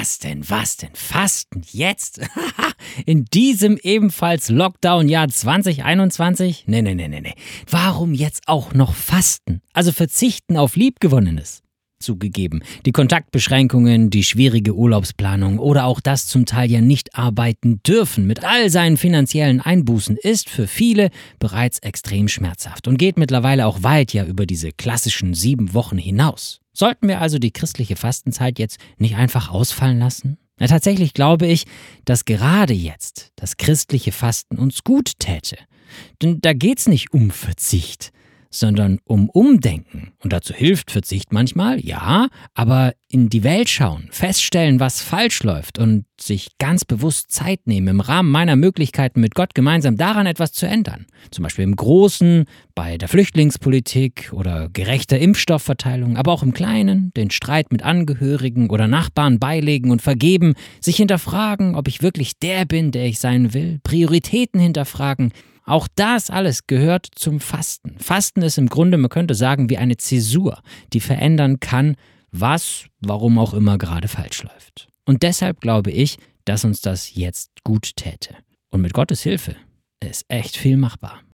Was denn? Fasten jetzt? In diesem ebenfalls Lockdown-Jahr 2021? Nee. Warum jetzt auch noch Fasten? Also verzichten auf Liebgewonnenes. Zugegeben, die Kontaktbeschränkungen, die schwierige Urlaubsplanung oder auch das zum Teil ja nicht arbeiten dürfen mit all seinen finanziellen Einbußen ist für viele bereits extrem schmerzhaft und geht mittlerweile auch weit ja über diese klassischen 7 Wochen hinaus. Sollten wir also die christliche Fastenzeit jetzt nicht einfach ausfallen lassen? Ja, tatsächlich glaube ich, dass gerade jetzt das christliche Fasten uns gut täte. Denn da geht's nicht um Verzicht, sondern um Umdenken. Und dazu hilft Verzicht manchmal, ja, aber in die Welt schauen, feststellen, was falsch läuft und sich ganz bewusst Zeit nehmen, im Rahmen meiner Möglichkeiten mit Gott gemeinsam daran etwas zu ändern. Zum Beispiel im Großen, bei der Flüchtlingspolitik oder gerechter Impfstoffverteilung, aber auch im Kleinen, den Streit mit Angehörigen oder Nachbarn beilegen und vergeben, sich hinterfragen, ob ich wirklich der bin, der ich sein will, Prioritäten hinterfragen. Auch das alles gehört zum Fasten. Fasten ist im Grunde, man könnte sagen, wie eine Zäsur, die verändern kann, was, warum auch immer gerade falsch läuft. Und deshalb glaube ich, dass uns das jetzt gut täte. Und mit Gottes Hilfe ist echt viel machbar.